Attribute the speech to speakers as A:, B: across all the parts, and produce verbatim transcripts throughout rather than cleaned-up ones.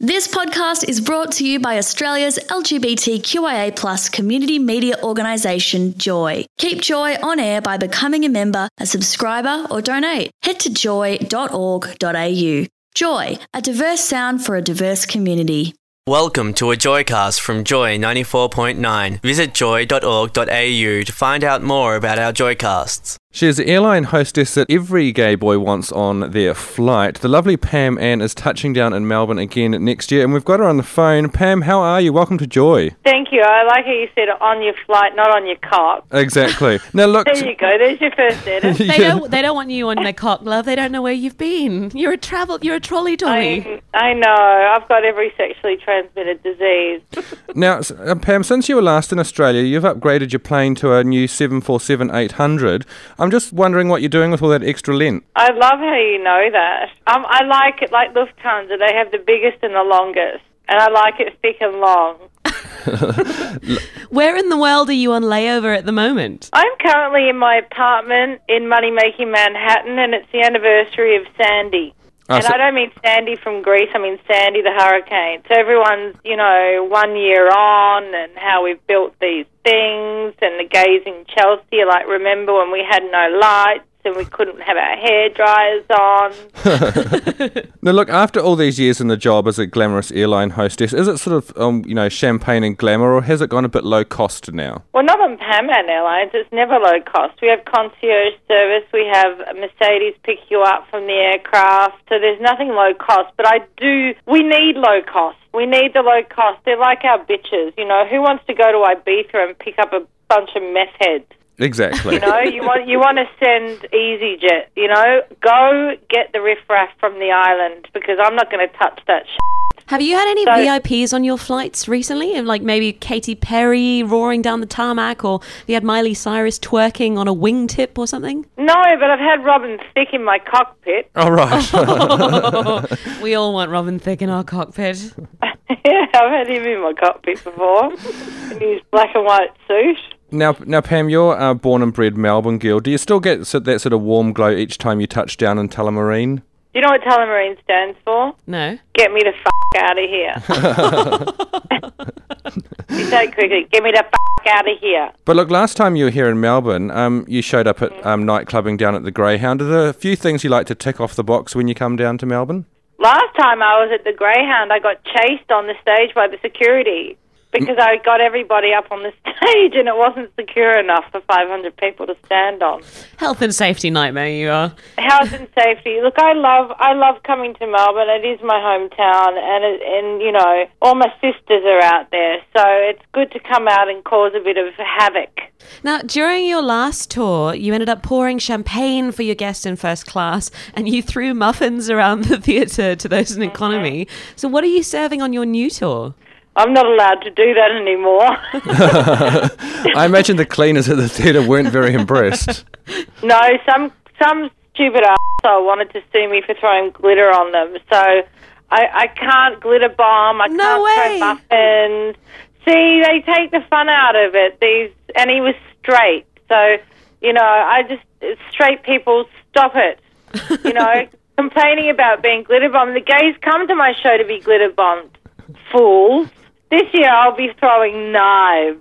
A: This podcast is brought to you by Australia's L G B T Q I A plus community media organisation, Joy. Keep Joy on air by becoming a member, a subscriber or donate. Head to joy dot org dot a u. Joy, a diverse sound for a diverse community.
B: Welcome to a Joycast from Joy ninety-four point nine. Visit joy dot org dot a u to find out more about our Joycasts.
C: She's the airline hostess that every gay boy wants on their flight. The lovely Pam Ann is touching down in Melbourne again next year, and we've got her on the phone. Pam, how are you? Welcome to Joy.
D: Thank you. I like how you said on your flight, not on your cock.
C: Exactly. Now look.
D: There you go. There's your first edit.
E: They don't. They don't want you on their cock, love. They don't know where you've been. You're a travel. You're a trolley dolly.
D: I, I know. I've got every sexually transmitted disease.
C: Now, uh, Pam, since you were last in Australia, you've upgraded your plane to a new seven forty-seven eight hundred. I'm just wondering what you're doing with all that extra length.
D: I love how you know that. Um, I like it like Lufthansa. They have the biggest and the longest, and I like it thick and long.
E: Where in the world are you on layover at the moment?
D: I'm currently in my apartment in Money-Making Manhattan, and it's the anniversary of Sandy.
C: Oh,
D: and
C: so-
D: I don't mean Sandy from Greece, I mean Sandy the hurricane. So everyone's, you know, one year on and how we've built these things, and the gays in Chelsea are like, remember when we had no lights and we couldn't have our hair dryers on?
C: Now look, after all these years in the job as a glamorous airline hostess, is it sort of, um, you know, champagne and glamour, or has it gone a bit low cost now?
D: Well, not on Pam Ann Airlines. It's never low cost. We have concierge service. We have Mercedes pick you up from the aircraft. So there's nothing low cost. But I do, we need low cost. We need the low cost. They're like our bitches. You know, who wants to go to Ibiza and pick up a bunch of meth heads?
C: Exactly.
D: You know, you want you want to send EasyJet. You know, go get the riffraff from the island, because I'm not going to touch that shit.
E: Have you had any
D: So-
E: V I Ps on your flights recently? And like maybe Katy Perry roaring down the tarmac, or you had Miley Cyrus twerking on a wingtip or something?
D: No, but I've had Robin Thicke in my cockpit.
C: All right.
E: We all want Robin Thicke in our cockpit.
D: Yeah, I've had him in my cockpit before, in his black and white suit.
C: Now, now, Pam, you're a born and bred Melbourne girl. Do you still get so- that sort of warm glow each time you touch down in Tullamarine?
D: Do you know what Tullamarine stands for?
E: No.
D: Get me the f*** out of here. You say it quickly. Get me the f*** out of here.
C: But look, last time you were here in Melbourne, um, you showed up at um, night clubbing down at the Greyhound. Are there a few things you like to tick off the box when you come down to Melbourne?
D: Last time I was at the Greyhound, I got chased on the stage by the security because I got everybody up on the stage and it wasn't secure enough for five hundred people to stand on.
E: Health and safety nightmare you are.
D: Health and safety. Look, I love I love coming to Melbourne. It is my hometown, and it, and you know, all my sisters are out there, so it's good to come out and cause a bit of havoc.
E: Now, during your last tour, you ended up pouring champagne for your guests in first class, and you threw muffins around the theatre to those in economy. So what are you serving on your new tour?
D: I'm not allowed to do that anymore.
C: I imagine the cleaners at the theatre weren't very impressed.
D: No, some some stupid arsehole wanted to sue me for throwing glitter on them, so I, I can't glitter bomb. I
E: No
D: can't
E: way.
D: throw muffins. See, they take the fun out of it. These, and he was straight, so you know, I just straight people, stop it. You know, complaining about being glitter bombed. The gays come to my show to be glitter bombed. Fools. This year I'll be throwing knives.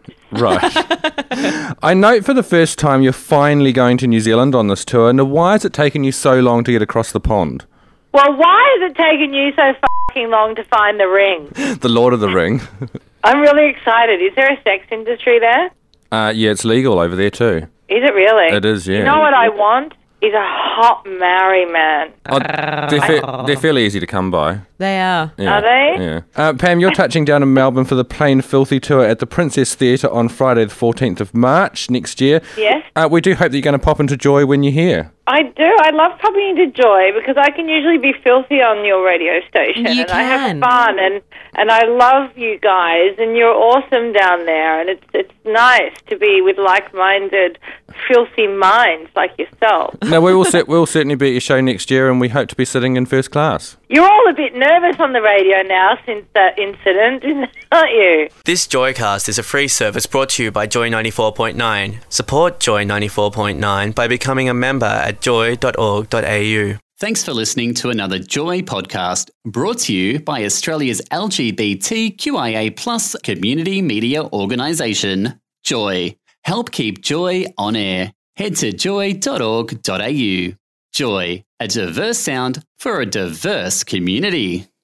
C: Right. I note for the first time you're finally going to New Zealand on this tour. Now, why has it taken you so long to get across the pond?
D: Well, why has it taken you so fucking long to find the ring?
C: The Lord of the Ring.
D: I'm really excited. Is there a sex industry there?
C: Uh, yeah, it's legal over there too.
D: Is it really?
C: It is, yeah.
D: You know what I want? Is a hot marry man.
C: Oh, they're, fa- they're fairly easy to come by.
E: They are.
C: Yeah,
D: Are they?
C: Yeah. Uh, Pam, you're touching down in Melbourne for the Plain Filthy tour at the Princess Theatre on Friday the fourteenth of March next year.
D: Yes.
C: Uh, we do hope that you're going to pop into Joy when you're here.
D: I do. I love popping into Joy because I can usually be filthy on your radio station.
E: You
D: and I have
E: can.
D: fun, and, and I love you guys, and you're awesome down there, and it's it's nice to be with like-minded, filthy minds like yourself.
C: No, we will cer- we'll certainly be at your show next year, and we hope to be sitting in first class.
D: You're all a bit nervous on the radio now since that incident, aren't you?
B: This Joycast is a free service brought to you by Joy ninety-four point nine. Support Joy ninety-four point nine by becoming a member at joy dot org dot a u.
F: Thanks for listening to another Joy podcast brought to you by Australia's L G B T Q I A plus community media organisation, Joy. Help keep Joy on air. Head to joy dot org dot a u. Joy, a diverse sound for a diverse community.